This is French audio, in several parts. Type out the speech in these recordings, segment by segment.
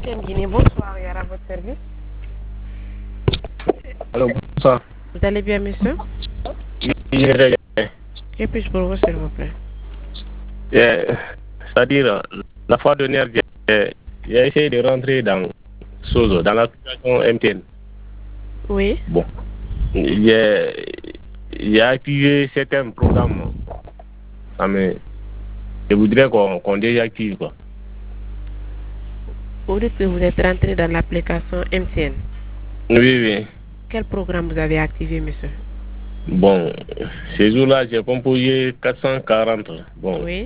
MTN Guinée, bonsoir, il y a votre service. Alors, bonsoir. Vous allez bien, monsieur? Que puis-je pour vous, s'il vous plaît? C'est-à-dire, la fois dernière, j'ai essayé de rentrer dans Sozo, dans l'application MTN. Oui. Bon, j'ai activé certains programmes. Je voudrais qu'on désactive, quoi. Vous dites que vous êtes rentré dans l'application MTN. Oui, oui. Quel programme vous avez activé, monsieur? Bon, ces jours-là, j'ai composé 440. Bon, oui.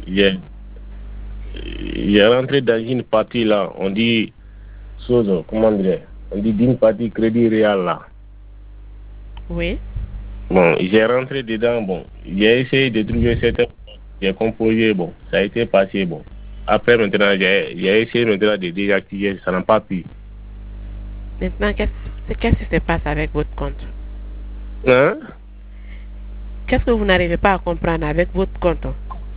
J'ai rentré dans une partie là, on dit Sozo, comment dire, on dit d'une partie crédit réel là. Oui. Bon, j'ai rentré dedans, bon, j'ai essayé de trouver cette, j'ai composé, bon, ça a été passé, bon. Après maintenant, j'ai essayé maintenant de désactiver, ça n'a pas pu. Maintenant, qu'est-ce qui se passe avec votre compte? Hein? Qu'est-ce que vous n'arrivez pas à comprendre avec votre compte?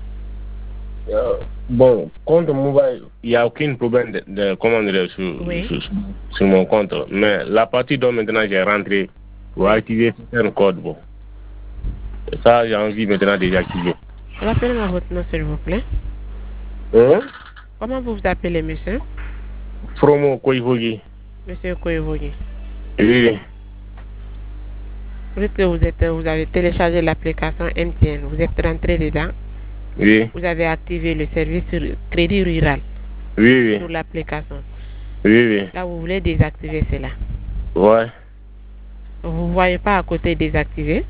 Bon, compte mobile, il n'y a aucun problème de comment dire sur mon compte. Mais la partie dont maintenant j'ai rentré pour activer un code, bon. Ça, j'ai envie maintenant de désactiver. Rappelez-moi votre nom, s'il vous plaît. Hein? Comment vous vous appelez, monsieur? Fromo Koivogi. Monsieur Koivogi. Oui. Vous dites que vous avez téléchargé l'application MTN. Vous êtes rentré dedans. Oui. Vous avez activé le service crédit rural. Oui, oui. Sur l'application. Oui, oui. Là, vous voulez désactiver cela. Ouais. Vous ne voyez pas à côté désactiver?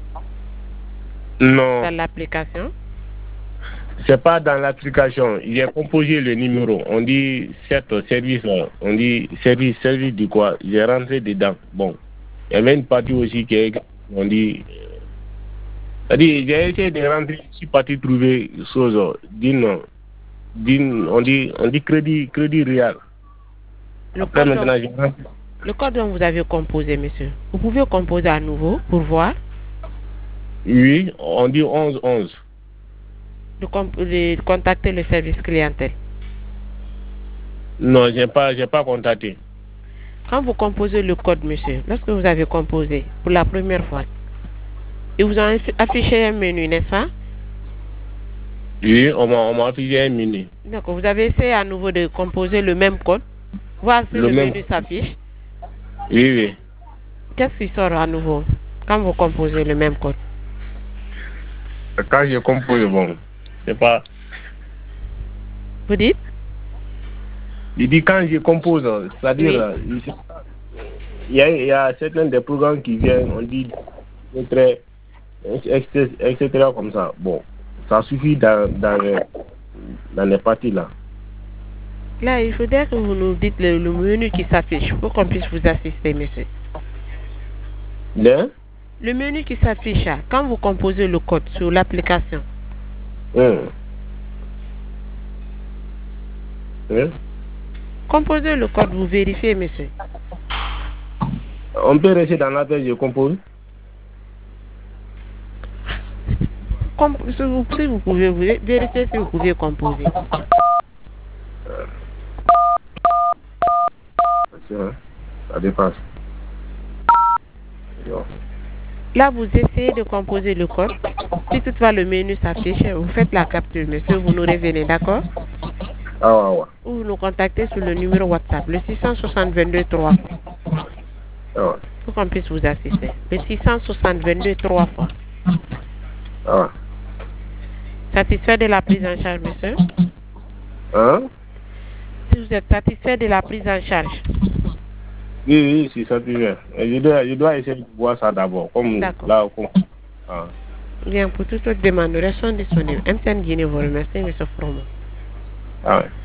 Non. Dans l'application? C'est pas dans l'application. Il a composé le numéro. On dit certes service, on dit service du quoi. J'ai rentré dedans. Bon. Il y avait une partie aussi qui on dit. C'est-à-dire, j'ai essayé de rentrer, je suis parti trouver chose on dit crédit réel. Après maintenant, le code dont vous avez composé, monsieur, vous pouvez composer à nouveau pour voir? Oui, on dit 11-11. De contacter le service clientèle. Non, j'ai pas contacté. Quand vous composez le code, monsieur, lorsque vous avez composé pour la première fois, ils vous ont affiché un menu, n'est-ce pas? Oui, on m'a affiché un menu. D'accord, vous avez essayé à nouveau de composer le même code, voir si le menu s'affiche. Oui, oui. Qu'est-ce qui sort à nouveau quand vous composez le même code? Quand je compose, bon, c'est pas... Vous dites? Je dis quand je compose, c'est-à-dire, il y a certains des programmes qui viennent, on dit, etc. comme ça. Bon, ça suffit dans les parties là. Là, il faudrait que vous nous dites le menu qui s'affiche pour qu'on puisse vous assister, monsieur. Le menu qui s'affiche quand vous composez le code sur l'application. Composez le code, vous vérifiez, monsieur. On peut rester dans l'appel, je compose. Si vous pouvez vérifier si vous pouvez composer. Ça dépasse. Là, vous essayez de composer le code. Si toutefois le menu s'affiche, vous faites la capture, monsieur, vous nous revenez, d'accord? Ou vous nous contactez sur le numéro WhatsApp, le 660 22 3. Pour qu'on puisse vous assister. Le 660 22 3 fois. Satisfait de la prise en charge, monsieur? Si vous êtes satisfait de la prise en charge. Oui, je suis satisfait. Je dois essayer de voir ça d'abord. Là, Bien, pour toute autre demande, nous restons disponibles. MTN Guinée vous remercie, monsieur Fromo.